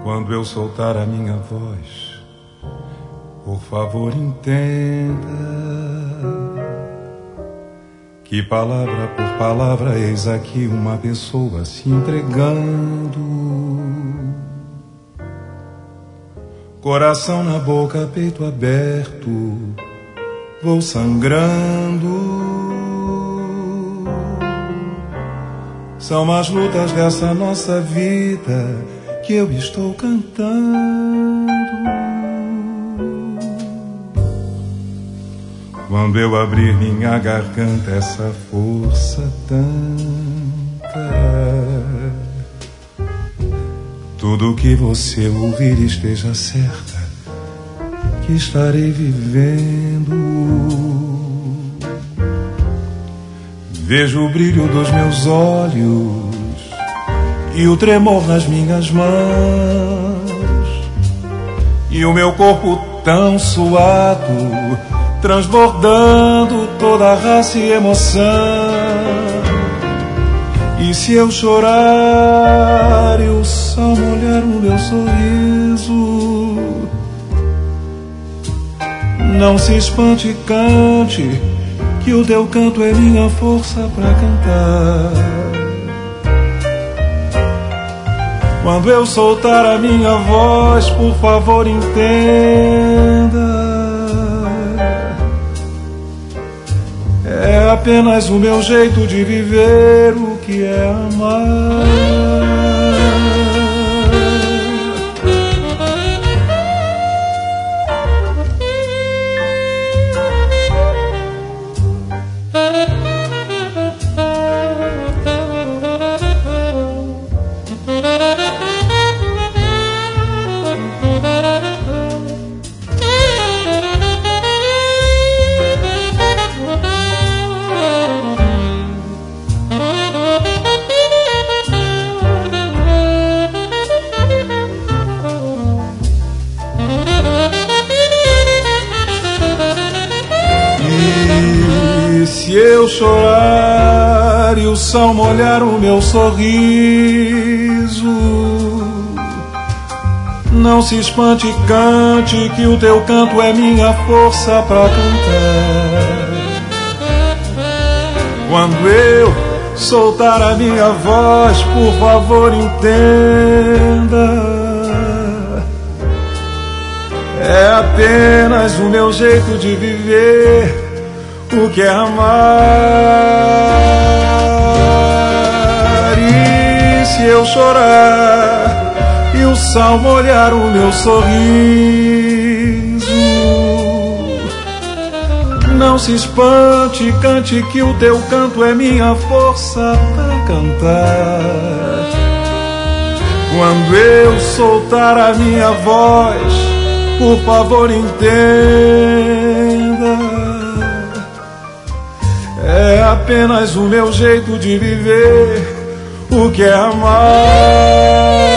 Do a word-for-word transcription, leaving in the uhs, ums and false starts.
Quando eu soltar a minha voz, por favor entenda que palavra por palavra eis aqui uma pessoa se entregando. Coração na boca, peito aberto, vou sangrando. São as lutas dessa nossa vida que eu estou cantando. Quando eu abrir minha garganta, essa força tanta, tudo que você ouvir esteja certa que estarei vivendo. Vejo o brilho dos meus olhos e o tremor nas minhas mãos, e o meu corpo tão suado, transbordando toda a raça e emoção. E se eu chorar e o sol molhar o meu sorriso, não se espante e cante, que o teu canto é minha força pra cantar. Quando eu soltar a minha voz, por favor entenda, é apenas o meu jeito de viver o que é amar. Se eu chorar e o sol molhar o meu sorriso, não se espante e cante, que o teu canto é minha força pra cantar. Quando eu soltar a minha voz, por favor entenda, é apenas o meu jeito de viver o que é amar. E se eu chorar e o sol molhar o meu sorriso, não se espante, cante, que o teu canto é minha força pra cantar. Quando eu soltar a minha voz, por favor entenda, é apenas o meu jeito de viver o que é amar.